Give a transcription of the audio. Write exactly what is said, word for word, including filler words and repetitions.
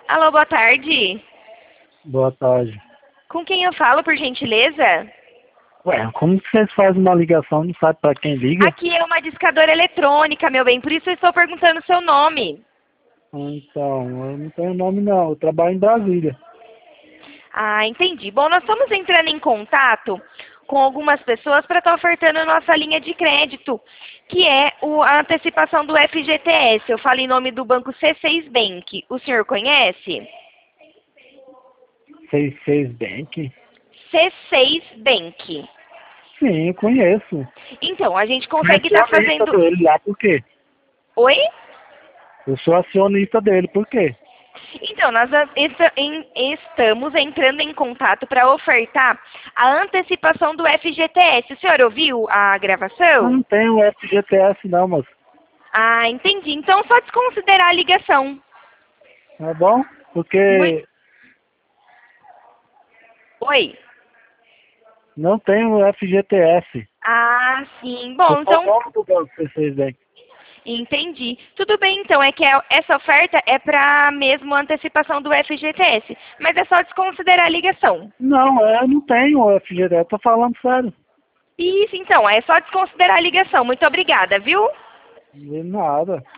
Alô, boa tarde. Boa tarde. Com quem eu falo, por gentileza? Ué, como que vocês fazem uma ligação, não sabe para quem liga? Aqui é uma discadora eletrônica, meu bem, por isso eu estou perguntando o seu nome. Então, eu não tenho nome não, eu trabalho em Brasília. Ah, entendi. Bom, nós estamos entrando em contato com algumas pessoas para estar ofertando nossa linha de crédito, que é o- a antecipação do F G T S. Eu falo em nome do banco C seis Bank. O senhor conhece? seis seis Bank? C seis Bank. Sim, eu conheço. Então, a gente Eu consegue sou estar acionista fazendo... dele lá, por quê? Oi? Eu sou acionista dele, por quê? Então, nós a- esta- em- estamos entrando em contato para ofertar a antecipação do F G T S. O senhor ouviu a Eu gravação? não tenho F G T S não, moço. Ah, entendi. Então, só desconsiderar a ligação. Tá bom? Muito... Porque Oi? não tenho F G T S. Ah, sim. Eu Bom, sou então, dono do banco C seis Bank. entendi. Tudo bem, então. É que é- essa oferta é para mesmo a antecipação do F G T S. Mas é só desconsiderar a ligação. Não, eu não tenho F G T S, eu tô falando sério. Isso, então. É só desconsiderar a ligação. Muito obrigada, viu? De nada.